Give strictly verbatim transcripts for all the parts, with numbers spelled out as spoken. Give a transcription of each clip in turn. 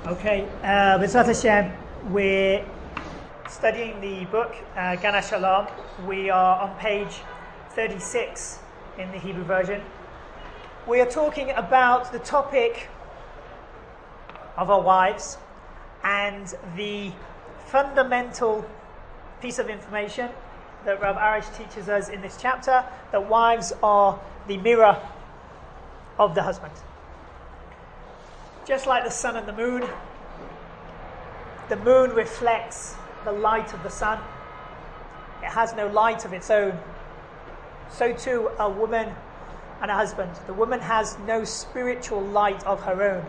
Okay, uh, B'ezrat Hashem, we're studying the book uh, Gan HaShalom. We are on page thirty-six in the Hebrew version. We are talking about the topic of our wives and the fundamental piece of information that Rav Arish teaches us in this chapter, that wives are the mirror of the husband. Just like the sun and the moon, the moon reflects the light of the sun. It has no light of its own. So too a woman and a husband. The woman has no spiritual light of her own.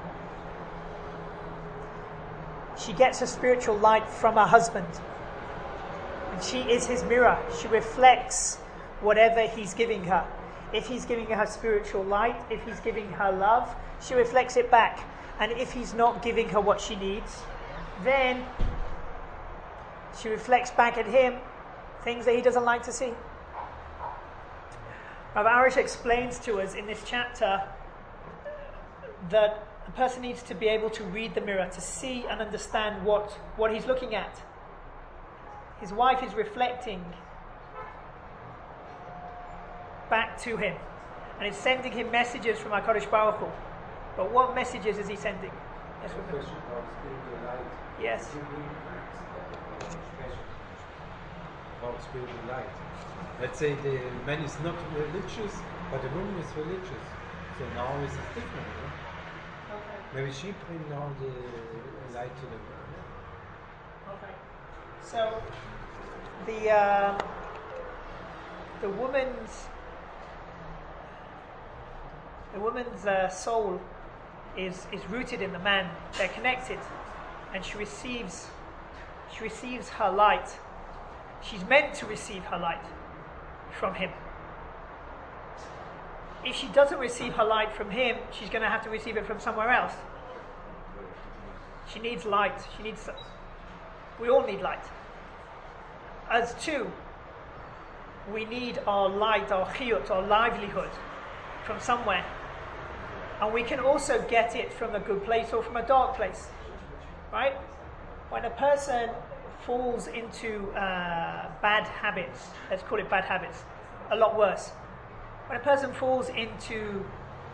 She gets her spiritual light from her husband. And she is his mirror. She reflects whatever he's giving her. If he's giving her spiritual light, if he's giving her love, she reflects it back. And if he's not giving her what she needs, then she reflects back at him things that he doesn't like to see. Rav Arish explains to us in this chapter that a person needs to be able to read the mirror, to see and understand what, what he's looking at. His wife is reflecting back to him, and it's sending him messages from HaKadosh Baruch Hu. But what messages is he sending? Yes, question about spiritual light. Yes. About spiritual light. Let's say the man is not religious, but the woman is religious. So now it's different. No? Okay. Maybe she bring now the light to the world. Okay. So the uh, the woman's the woman's uh, soul is is rooted in the man. They're connected, and she receives she receives her light. She's meant to receive her light from him. If she doesn't receive her light from him, she's going to have to receive it from somewhere else. She needs light. She needs. We all need light. As two, we need our light, our chiyut, our livelihood from somewhere. And we can also get it from a good place or from a dark place. Right? When a person falls into uh, bad habits, let's call it bad habits, a lot worse. When a person falls into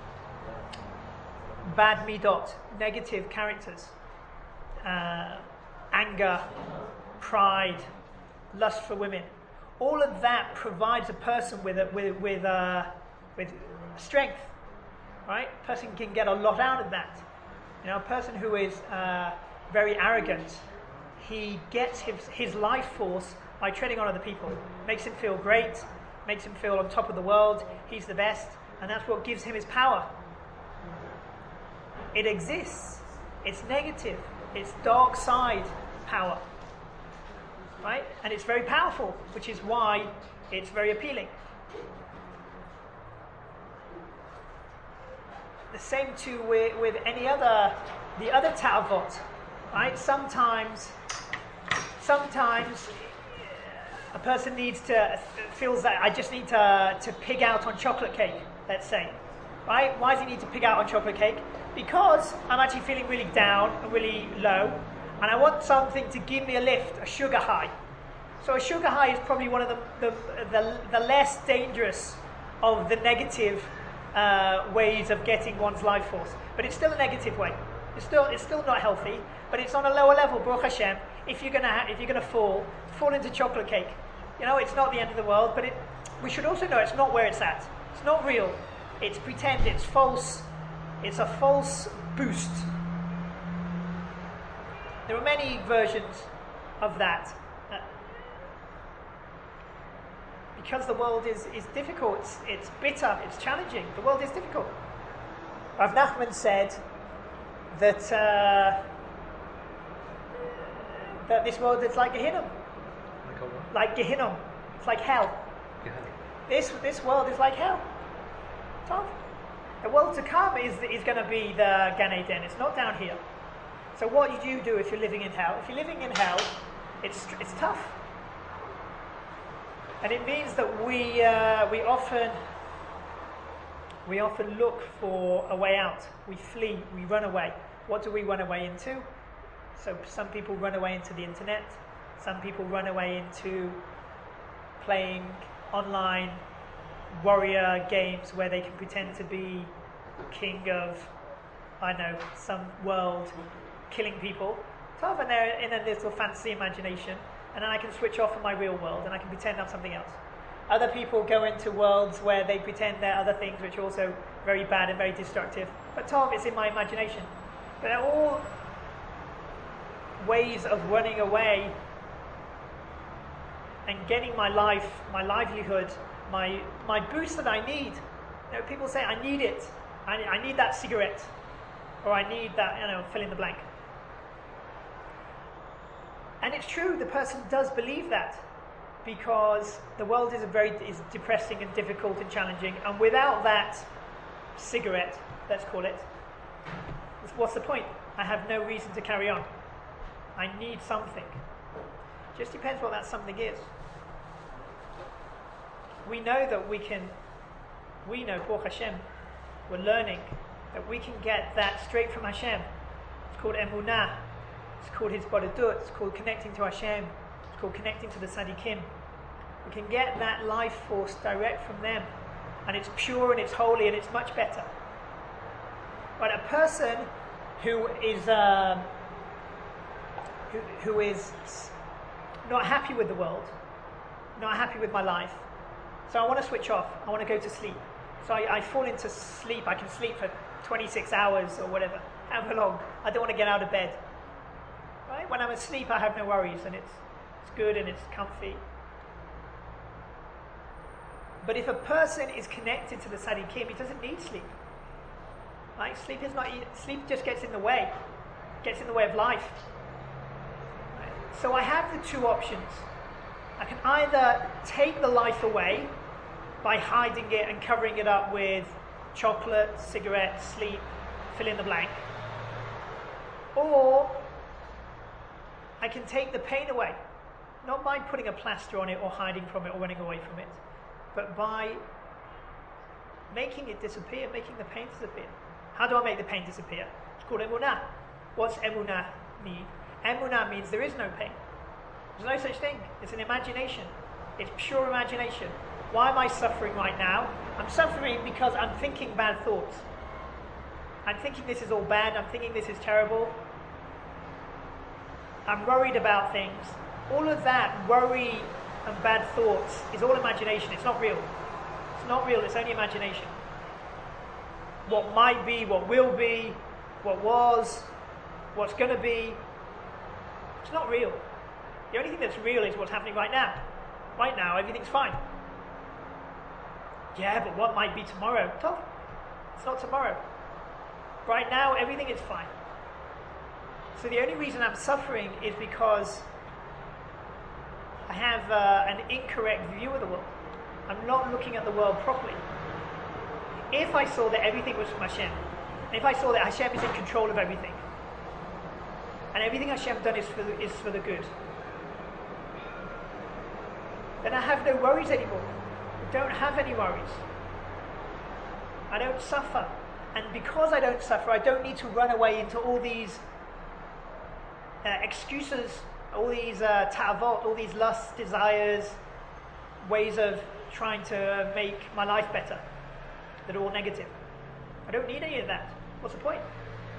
bad midot, negative characters, uh, anger, pride, lust for women, all of that provides a person with a, with with uh, with strength. Right? A person can get a lot out of that. You know, a person who is uh, very arrogant, he gets his, his life force by treading on other people. Makes him feel great, makes him feel on top of the world, he's the best, and that's what gives him his power. It exists. It's negative. It's dark side power. Right? And it's very powerful, which is why it's very appealing. The same too with, with any other, the other ta'avot, right? Sometimes, sometimes a person needs to, feels that I just need to, to pig out on chocolate cake, let's say, right? Why does he need to pig out on chocolate cake? Because I'm actually feeling really down and really low, and I want something to give me a lift, a sugar high. So a sugar high is probably one of the, the, the, the less dangerous of the negative Uh, ways of getting one's life force, but it's still a negative way. It's still it's still not healthy, but it's on a lower level. Baruch Hashem. If you're gonna ha- if you're gonna fall, fall into chocolate cake. You know, it's not the end of the world, but it. We should also know it's not where it's at. It's not real. It's pretend. It's false. It's a false boost. There are many versions of that. Uh, Because the world is, is difficult, it's, it's bitter, it's challenging. The world is difficult. Rav Nachman said that uh, that this world is like Gehinnom. Like, like Gehinnom. It's like hell. Gehenna. This this world is like hell. Tough. The world to come is is going to be the Gan Eden. It's not down here. So what do you do if you're living in hell? If you're living in hell, it's it's tough. And it means that we uh, we often we often look for a way out. We flee, we run away. what do we run away into? So some people run away into the internet. Some people run away into playing online warrior games where they can pretend to be king of, I know, some world, killing people. So often they're in a little fantasy imagination, and then I can switch off from my real world and I can pretend I'm something else. Other people go into worlds where they pretend they're other things which are also very bad and very destructive. But Tov, it's in my imagination. But they're all ways of running away and getting my life, my livelihood, my my boost that I need. You know, people say, I need it. I, I need that cigarette. Or I need that, you know, fill in the blank. And it's true, the person does believe that, because the world is a very is depressing and difficult and challenging, and without that cigarette, let's call it, what's the point? I have no reason to carry on. I need something. Just depends what that something is. We know that we can, we know, Baruch Hashem, we're learning that we can get that straight from Hashem. It's called Emunah. It's called Hisbodedut. It's called connecting to Hashem. It's called connecting to the Tzaddikim. We can get that life force direct from them. And it's pure and it's holy and it's much better. But a person who is um, who, who is not happy with the world, not happy with my life, so I want to switch off, I want to go to sleep. So I, I fall into sleep, I can sleep for twenty-six hours or whatever, however long. I don't want to get out of bed. Right? When I'm asleep, I have no worries, and it's it's good and it's comfy. But if a person is connected to the Tzaddikim, he doesn't need sleep. Right? Sleep is not. Sleep just gets in the way, gets in the way of life. Right? So I have the two options. I can either take the life away by hiding it and covering it up with chocolate, cigarettes, sleep, fill in the blank, or I can take the pain away, not by putting a plaster on it or hiding from it or running away from it, but by making it disappear, making the pain disappear. How do I make the pain disappear? It's called emunah. What's emunah mean? Emunah means there is no pain. There's no such thing. It's an imagination. It's pure imagination. Why am I suffering right now? I'm suffering because I'm thinking bad thoughts. I'm thinking this is all bad. I'm thinking this is terrible. I'm worried about things. All of that worry and bad thoughts is all imagination. It's not real. It's not real. It's only imagination. What might be, what will be, what was, what's going to be. It's not real. The only thing that's real is what's happening right now. Right now, everything's fine. Yeah, but what might be tomorrow? Tough. It's not tomorrow. Right now, everything is fine. So the only reason I'm suffering is because I have uh, an incorrect view of the world. I'm not looking at the world properly. If I saw that everything was from Hashem, and if I saw that Hashem is in control of everything, and everything Hashem done is for the, is for the good, then I have no worries anymore. I don't have any worries. I don't suffer. And because I don't suffer, I don't need to run away into all these uh, excuses, all these uh, ta'avot, all these lusts, desires, ways of trying to make my life better that are all negative. I don't need any of that. What's the point?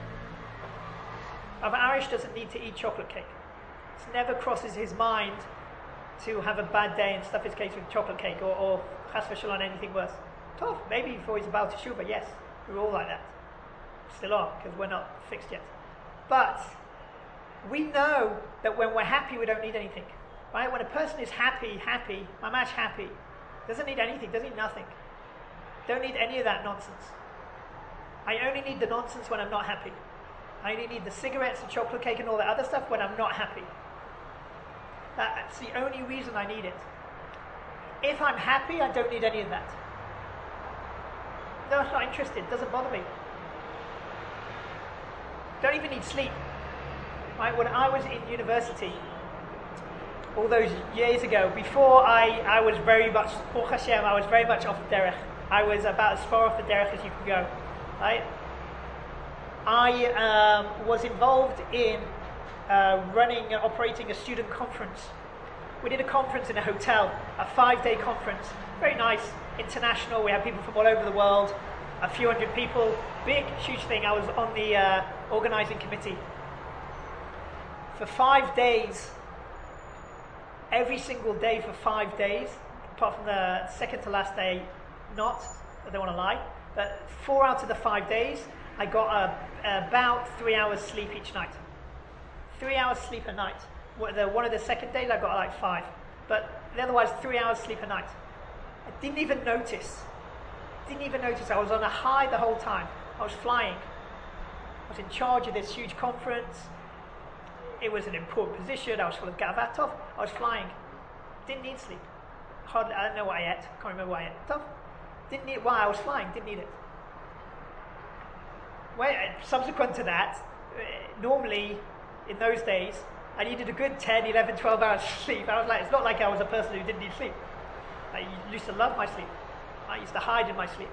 Rav Arish doesn't need to eat chocolate cake. It never crosses his mind to have a bad day and stuff his cake with chocolate cake, or, or chas v'shalom, anything worse. Tough, maybe before he's about to shuva, yes, we're all like that. Still are, because we're not fixed yet. But we know that when we're happy, we don't need anything. Right? When a person is happy, happy, mamash happy, doesn't need anything, doesn't need nothing. Don't need any of that nonsense. I only need the nonsense when I'm not happy. I only need the cigarettes, the chocolate cake, and all that other stuff when I'm not happy. That's the only reason I need it. If I'm happy, I don't need any of that. No, I'm not interested. It doesn't bother me. Don't even need sleep. Right? When I was in university, all those years ago, before I, I was very much, Baruch Hashem, I was very much off the derech. I was about as far off the derech as you could go. Right? I um, was involved in uh, running and operating a student conference. We did a conference in a hotel, a five-day conference, very nice, international. We had people from all over the world, a few hundred people, big, huge thing. I was on the uh, organizing committee. For five days, every single day for five days, apart from the second to last day, not, I don't want to lie, but four out of the five days, I got uh, about three hours sleep each night. Three hours sleep a night. The, one of the second days, I got like five. But otherwise, three hours sleep a night. I didn't even notice. Didn't even notice. I was on a high the whole time. I was flying. I was in charge of this huge conference. It was an important position. I was full of gavatov. I was flying. Didn't need sleep. Hardly, I don't know what I ate. Can't remember what I ate. Tov. Didn't need. Why? I was flying. Didn't need it. Well, subsequent to that, normally in those days, I needed a good ten, eleven, twelve hours sleep. I was like, it's not like I was a person who didn't need sleep. I used to love my sleep. I used to hide in my sleep.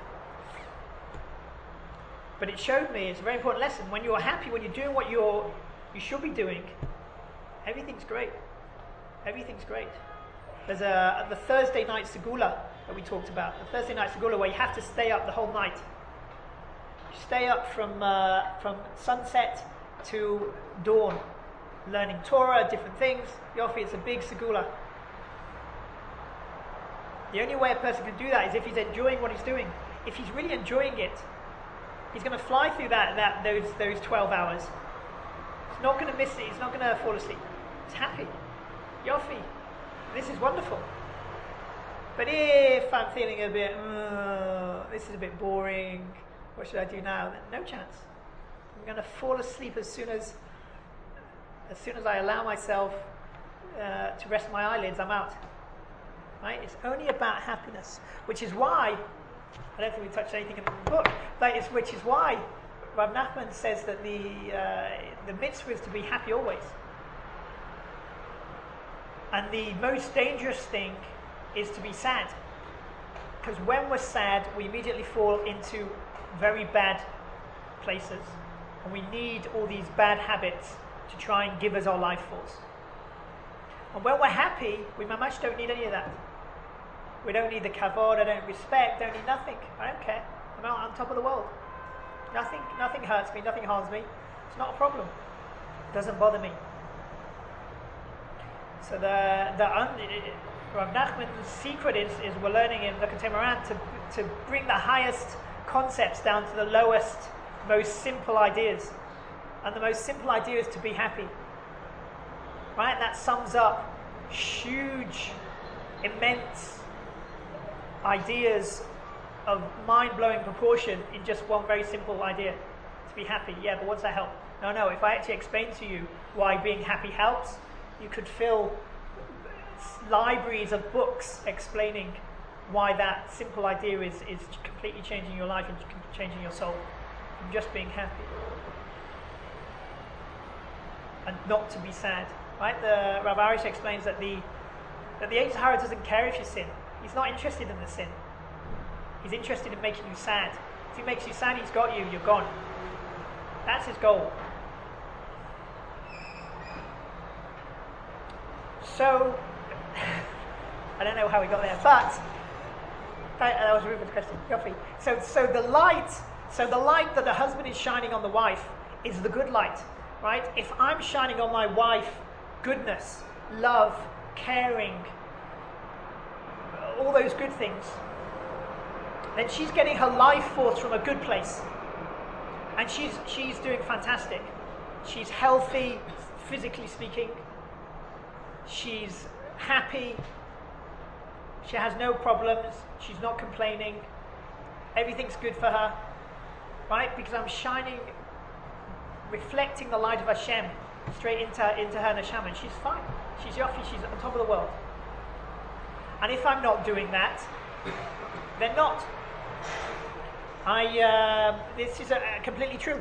But it showed me, it's a very important lesson, when you're happy, when you're doing what you're, you should be doing, everything's great. Everything's great. There's a, the Thursday night segula that we talked about, the Thursday night segula where you have to stay up the whole night. You stay up from, uh, from sunset to dawn, learning Torah, different things. Yofi, it's a big segula. The only way a person can do that is if he's enjoying what he's doing. If he's really enjoying it, he's going to fly through that, that those those twelve hours. He's not going to miss it. He's not going to fall asleep. He's happy. Yofi, this is wonderful. But if I'm feeling a bit, uh, this is a bit boring, what should I do now? Then no chance. I'm going to fall asleep as soon as as soon as I allow myself uh, to rest my eyelids. I'm out. Right? It's only about happiness, which is why, I don't think we touched anything in the book, but it's, which is why Rav Nachman says that the, uh, the mitzvah is to be happy always. And the most dangerous thing is to be sad. Because when we're sad, we immediately fall into very bad places. And we need all these bad habits to try and give us our life force. And when we're happy, we mamash don't need any of that. We don't need the kavod, I don't respect, don't need nothing. I don't care. I'm out on top of the world. Nothing, nothing hurts me, nothing harms me. It's not a problem. It doesn't bother me. So the the Rav Nachman's secret is, is we're learning in the Moran to to bring the highest concepts down to the lowest, most simple ideas. And the most simple idea is to be happy. Right? That sums up huge, immense ideas of mind-blowing proportion in just one very simple idea. To be happy. Yeah, but what's that help? No, no, if I actually explain to you why being happy helps, you could fill libraries of books explaining why that simple idea is, is completely changing your life and changing your soul from just being happy. And not to be sad. Right? The Rav Arish explains that the that the Yetzer Hara doesn't care if you sin. He's not interested in the sin. He's interested in making you sad. If he makes you sad, he's got you, you're gone. That's his goal. So, I don't know how we got there, but that, that was a really good question. Yofi. So, so the light, so the light that the husband is shining on the wife is the good light, right? If I'm shining on my wife goodness, love, caring, all those good things, then she's getting her life force from a good place. And she's she's doing fantastic. She's healthy, physically speaking. She's happy. She has no problems. She's not complaining. Everything's good for her. Right? Because I'm shining, reflecting the light of Hashem straight into, into her neshama. And she's fine. She's yofi. She's on top of the world. And if I'm not doing that, then not. I, uh, this is uh, completely true.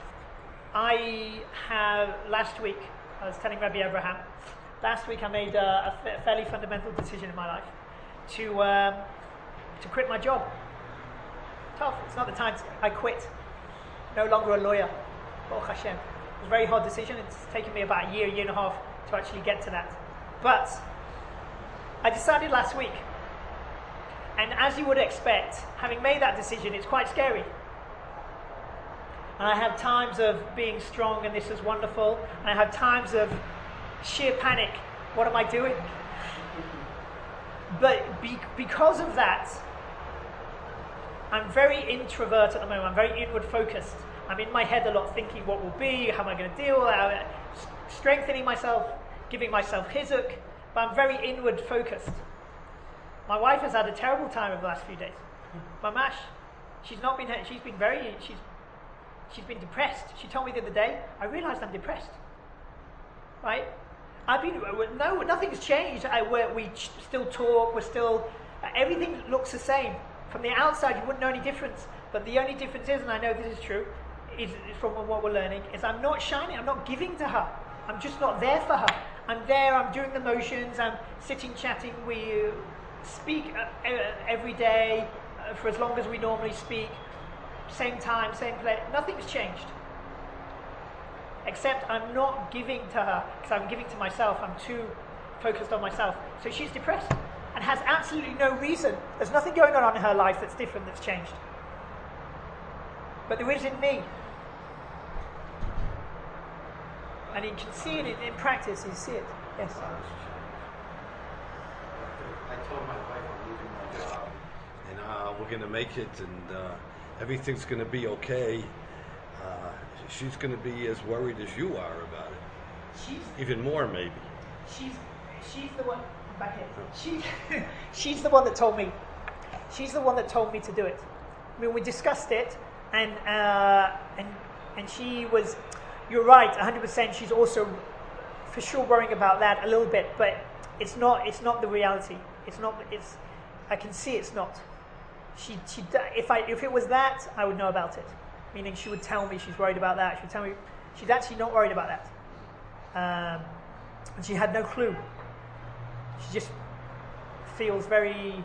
I have, last week, I was telling Rabbi Abraham, last week I made a, a f- fairly fundamental decision in my life to um, to quit my job. Tough, it's not the time, to, I quit. No longer a lawyer. Baruch Hashem. It was a very hard decision. It's taken me about a year, year and a half to actually get to that. But I decided last week, and as you would expect, having made that decision, it's quite scary. And I have times of being strong and this is wonderful, and I have times of sheer panic. What am I doing? But be, because of that, I'm very introvert at the moment. I'm very inward focused. I'm in my head a lot thinking what will be, how am I going to deal, how, strengthening myself, giving myself hizuk, but I'm very inward focused. My wife has had a terrible time over the last few days. Mamash, she's not been, she's been very, she's, she's been depressed. She told me the other day, I realized I'm depressed. Right? I've been, no, nothing's changed. I, we're, we ch- still talk, we're still, uh, everything looks the same. From the outside, you wouldn't know any difference. But the only difference is, and I know this is true, is, is from what we're learning, is I'm not shining, I'm not giving to her. I'm just not there for her. I'm there, I'm doing the motions, I'm sitting, chatting, we speak uh, every day uh, for as long as we normally speak. Same time, same place, nothing's changed. Except I'm not giving to her, because I'm giving to myself, I'm too focused on myself. So she's depressed, and has absolutely no reason. There's nothing going on in her life that's different, that's changed. But there is in me. And you can see it in, in practice, you see it. Yes. I told my wife I'm leaving my job, and uh, we're going to make it, and uh, everything's going to be okay. Uh, she's going to be as worried as you are about it. She's even more, maybe. She's she's the one back here. She she's the one that told me. She's the one that told me to do it. I mean, we discussed it, and uh, and and she was. You're right, one hundred percent. She's also, for sure, worrying about that a little bit, but it's not. It's not the reality. It's not. It's. I can see it's not. She. She. If I. If it was that, I would know about it. Meaning, she would tell me she's worried about that. She would tell me she's actually not worried about that. Um, and she had no clue. She just feels very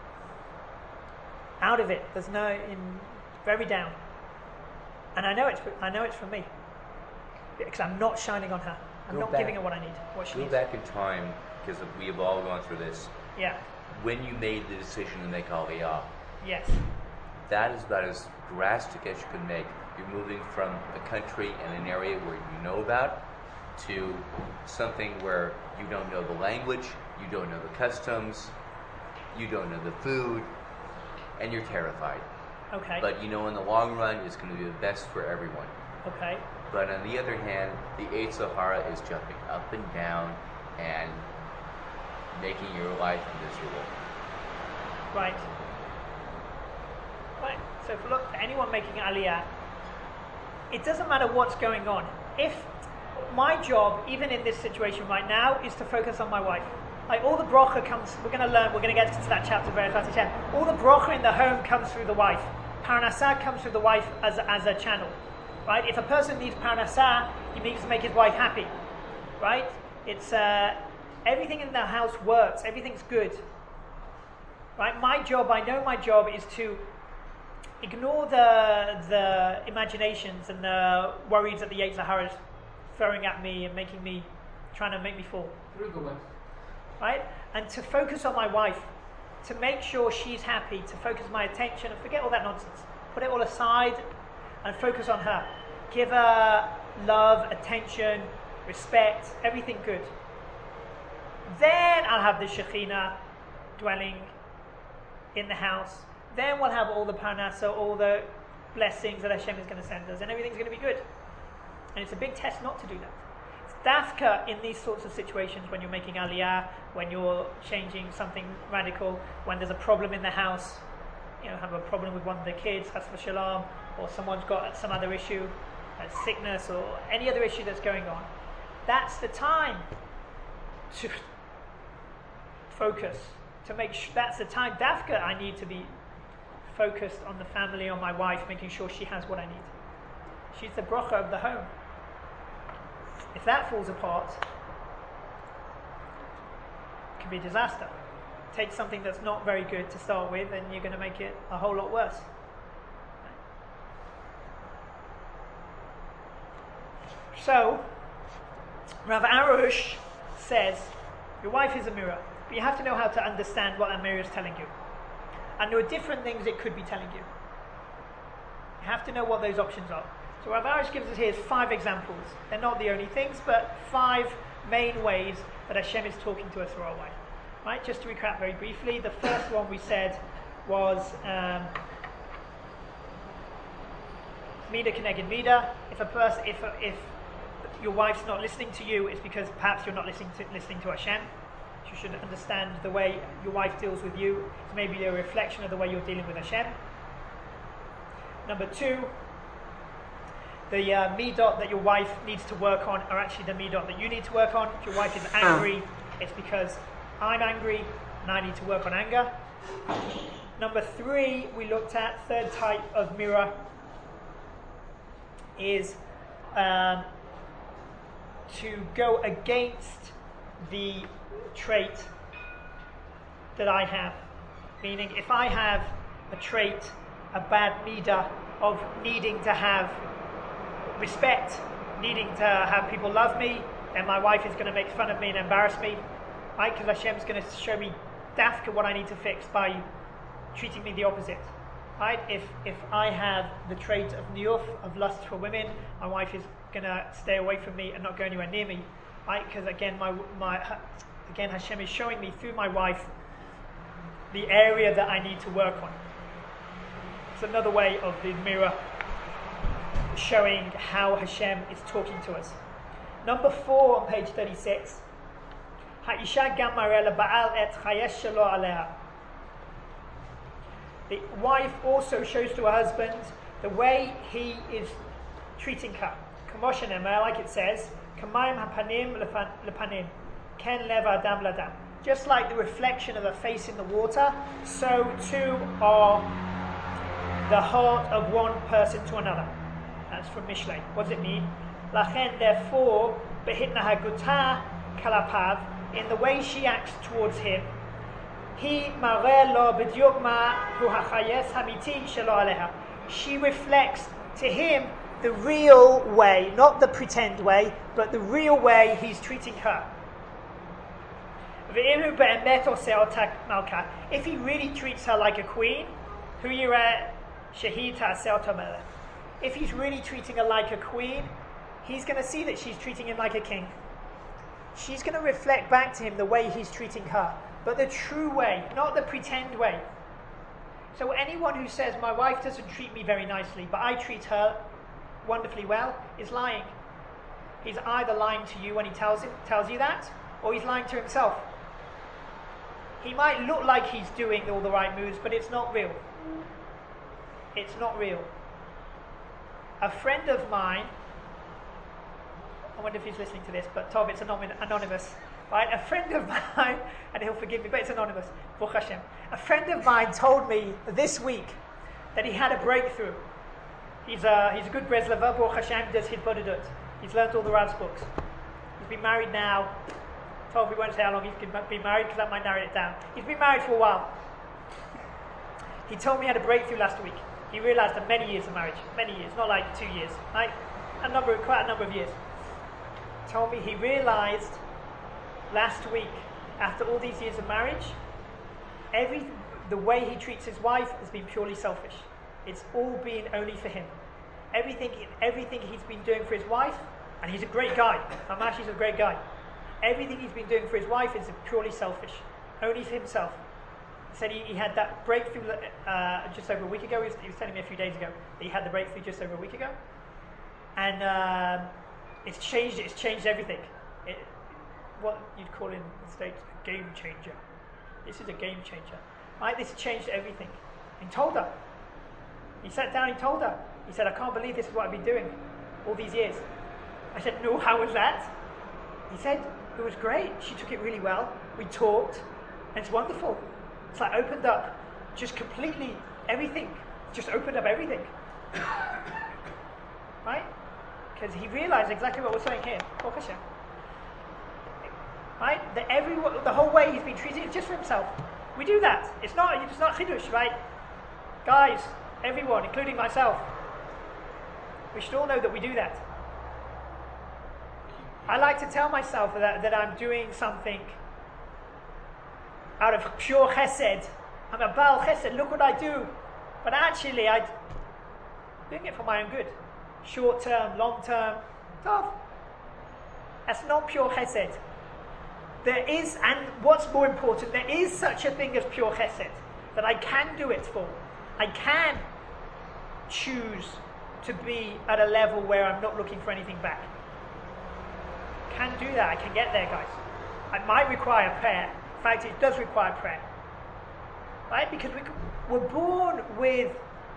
out of it. There's no. In, very down. And I know it's. I know it's from me. Because I'm not shining on her. I'm Go not back, giving her what I need, what she Go needs. back in time, because we have all gone through this. Yeah. When you made the decision to make Aliyah, Yes. that is about as drastic as you can make. You're moving from a country and an area where you know about to something where you don't know the language, you don't know the customs, you don't know the food, and you're terrified. Okay. But you know in the long run, it's going to be the best for everyone. Okay. But on the other hand, the Eight Sahara is jumping up and down and making your life miserable. Right. Right. So for look, for anyone making Aliyah, it doesn't matter what's going on. If my job, even in this situation right now, is to focus on my wife. Like all the bracha comes, we're going to learn, we're going to get to that chapter very fast. All the bracha in the home comes through the wife. Parnassah comes through the wife as, as a channel. Right? If a person needs parnassah, he needs to make his wife happy. Right? It's uh, everything in the house works. Everything's good. Right? My job, I know my job is to ignore the the imaginations and the worries that the Yetzer Hara is throwing at me and making me, trying to make me fall. Through the wife. Right? And to focus on my wife, to make sure she's happy, to focus my attention and forget all that nonsense. Put it all aside and focus on her. Give her love, attention, respect, everything good. Then I'll have the Shekhinah dwelling in the house. Then we'll have all the parnassah, all the blessings that Hashem is going to send us, and everything's going to be good. And it's a big test not to do that. It's dafka in these sorts of situations when you're making aliyah, when you're changing something radical, when there's a problem in the house, you know, have a problem with one of the kids, chas v'shalom, or someone's got some other issue, a sickness, or any other issue that's going on. That's the time to focus, to make sure, that's the time, dafka, I need to be focused on the family, on my wife, making sure she has what I need. She's the bracha of the home. If that falls apart, it can be a disaster. Take something that's not very good to start with, and you're going to make it a whole lot worse. So, Rav Arush says, your wife is a mirror, but you have to know how to understand what a mirror is telling you. And there are different things it could be telling you. You have to know what those options are. So Rav Arush gives us here five examples. They're not the only things, but five main ways that Hashem is talking to us through our wife. Right? Just to recap very briefly, the first one we said was um, Mida Keneged Mida. If a person, if a, if your wife's not listening to you, it's because perhaps you're not listening to listening to Hashem. You should understand the way your wife deals with you. It's maybe a reflection of the way you're dealing with Hashem. Number two, the uh, midot that your wife needs to work on are actually the midot that you need to work on. If your wife is angry, it's because I'm angry and I need to work on anger. Number three, we looked at, third type of mirror is um, to go against the trait that I have. Meaning, if I have a trait, a bad midah of needing to have respect, needing to have people love me, then my wife is going to make fun of me and embarrass me, right? Because Hashem's going to show me dafka what I need to fix by treating me the opposite, right? If if I have the trait of niyuf, of lust for women, my wife is going to stay away from me and not go anywhere near me, right? Because again, my my again Hashem is showing me through my wife the area that I need to work on. It's another way of the mirror showing how Hashem is talking to us. Number four on page thirty-six. Ha'isha gam mareh leba'al et chayesh shelo aleha. The wife also shows to her husband the way he is treating her. Kamo shenemar, like it says, kamayim hapanim lepanim, ken lev adam ladam. Just like the reflection of a face in the water, so too are the heart of one person to another. That's from Mishlei. What does it mean? Lachen, therefore, behitnahaguta kalapav, in the way she acts towards him, he mareh lo b'diuk ma hu hachayes hamiti shelo aleha. She reflects to him the real way, not the pretend way, but the real way he's treating her. If he really treats her like a queen, if he's really treating her like a queen, he's going to see that she's treating him like a king. She's going to reflect back to him the way he's treating her, but the true way, not the pretend way. So anyone who says, my wife doesn't treat me very nicely, but I treat her wonderfully well, is lying. He's either lying to you when he tells him, tells you that, or he's lying to himself. He might look like he's doing all the right moves, but it's not real. It's not real. A friend of mine, I wonder if he's listening to this, but Tov, it's anonymous. Right? A friend of mine, and he'll forgive me, but it's anonymous. Baruch Hashem. A friend of mine told me this week that he had a breakthrough. He's a, he's a good Breslever, Baruch Hashem, does his Bodedut. He's learnt all the Rav's books. He's been married now. Tov, we won't say how long he's been married, because that might narrow it down. He's been married for a while. He told me he had a breakthrough last week. He realised that many years of marriage, many years, not like two years, like a number, quite a number of years. He told me he realised last week, after all these years of marriage, every the way he treats his wife has been purely selfish. It's all been only for him. Everything, everything he's been doing for his wife, and he's a great guy. Hamash is a great guy. Everything he's been doing for his wife is purely selfish, only for himself. He said he, he had that breakthrough uh, just over a week ago. He was, he was telling me a few days ago that he had the breakthrough just over a week ago, and um, it's changed. It's changed everything. It, what you'd call in the States a game changer. This is a game changer. Right? This changed everything. He told her. He sat down. He told her. He said, "I can't believe this is what I've been doing all these years." I said, "No, how was that?" He said, "It was great. She took it really well. We talked, and it's wonderful. It's like opened up, just completely everything. Just opened up everything." Right? Because he realized exactly what we're saying here. Baruch Hashem. Right? The every the whole way he's been treated is just for himself. We do that. It's not it's not chidush, right? Guys, everyone, including myself, we should all know that we do that. I like to tell myself that, that I'm doing something out of pure chesed. I'm a Baal chesed, look what I do. But actually, I'm doing it for my own good. Short term, long term, tough. That's not pure chesed. There is, and what's more important, there is such a thing as pure chesed, that I can do it for. I can choose to be at a level where I'm not looking for anything back. I can do that, I can get there, guys. It might require prayer. In fact, it does require prayer. Right? Because we, we're born with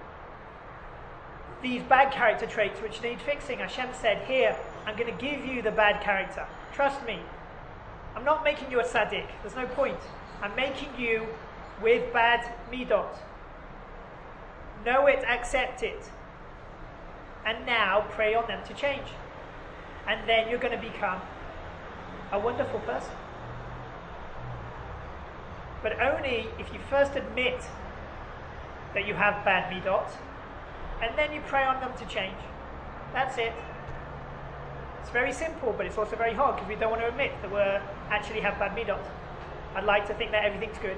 these bad character traits which need fixing. Hashem said, here, I'm going to give you the bad character. Trust me. I'm not making you a tzaddik. There's no point. I'm making you with bad midot. Know it, accept it. And now pray on them to change. And then you're going to become a wonderful person. But only if you first admit that you have bad midot, and then you pray on them to change. That's it. It's very simple, but it's also very hard because we don't want to admit that we actually have bad midot. I'd like to think that everything's good.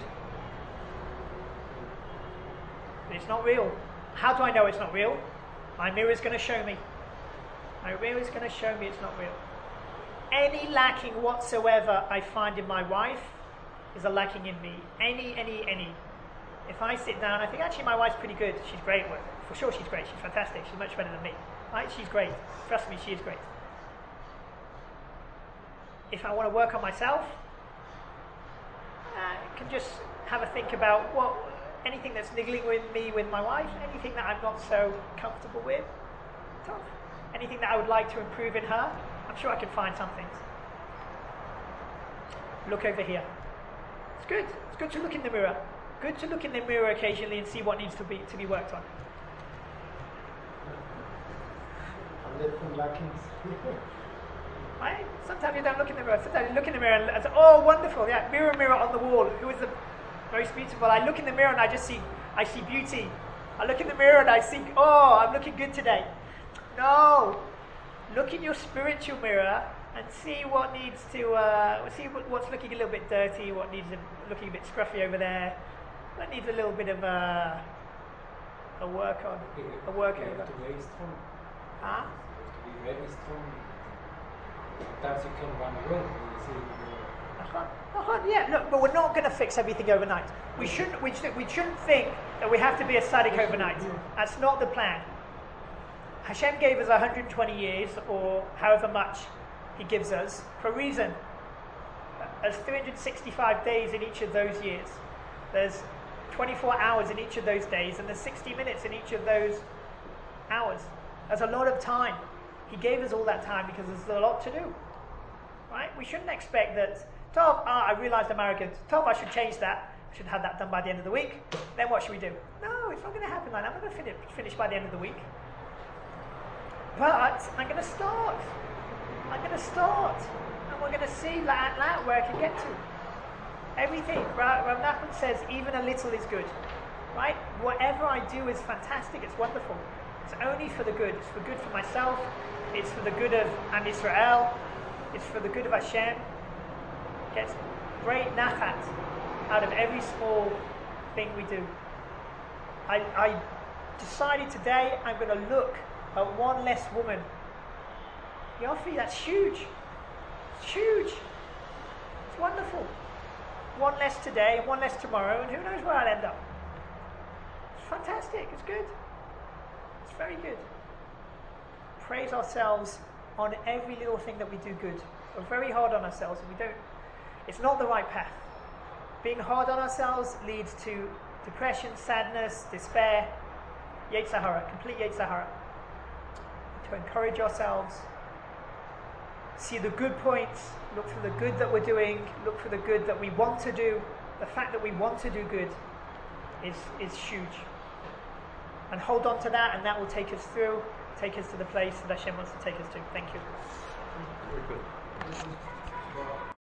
But it's not real. How do I know it's not real? My mirror is going to show me. My mirror is going to show me it's not real. Any lacking whatsoever I find in my wife is a lacking in me. Any, any, any. If I sit down, I think actually my wife's pretty good. She's great at work. For sure she's great. She's fantastic. She's much better than me. Right? She's great. Trust me, she is great. If I want to work on myself, I can just have a think about what anything that's niggling with me with my wife, anything that I'm not so comfortable with, tough. Anything that I would like to improve in her, I'm sure I can find some things. Look over here. It's good. It's good to look in the mirror. Good to look in the mirror occasionally and see what needs to be to be worked on. Right? Sometimes you don't look in the mirror. Sometimes you look in the mirror and say, oh, wonderful. Yeah, mirror, mirror on the wall. Who is the most beautiful? I look in the mirror and I just see, I see beauty. I look in the mirror and I see, oh, I'm looking good today. No. Look in your spiritual mirror and see what needs to, uh, see what, what's looking a little bit dirty, what needs a, looking a bit scruffy over there. That needs a little bit of a, a work on, a work over. To be very strong. Huh? To be very strong. Sometimes you can run away when you see the mirror. Uh-huh. Yeah, look, but we're not going to fix everything overnight. We shouldn't, we, should, we shouldn't think that we have to be a tzaddik overnight. That's not the plan. Hashem gave us one hundred twenty years, or however much He gives us, for a reason. There's three hundred sixty-five days in each of those years. There's twenty-four hours in each of those days, and there's sixty minutes in each of those hours. There's a lot of time. He gave us all that time because there's a lot to do. Right? We shouldn't expect that, Tov, ah, I realized I'm arrogant. Tov, I should change that. I should have that done by the end of the week. Then what should we do? No, it's not going to happen like that. I'm not going to finish, finish by the end of the week. But I'm going to start. I'm going to start. And we're going to see that, that where I can get to. Everything. Rav Nachman says even a little is good. Right? Whatever I do is fantastic. It's wonderful. It's only for the good. It's for good for myself. It's for the good of Am Yisrael. It's for the good of Hashem. Gets great nachat out of every small thing we do. I, I decided today I'm going to look at one less woman. Yofi, that's huge. It's huge. It's wonderful. One less today, one less tomorrow, and who knows where I'll end up. It's fantastic. It's good. It's very good. Praise ourselves on every little thing that we do good. We're very hard on ourselves, and we don't. It's not the right path. Being hard on ourselves leads to depression, sadness, despair, Yetzer Hara, complete Yetzer Hara. To encourage ourselves, see the good points, look for the good that we're doing, look for the good that we want to do. The fact that we want to do good is, is huge. And hold on to that, and that will take us through, take us to the place that Hashem wants to take us to. Thank you. Very good.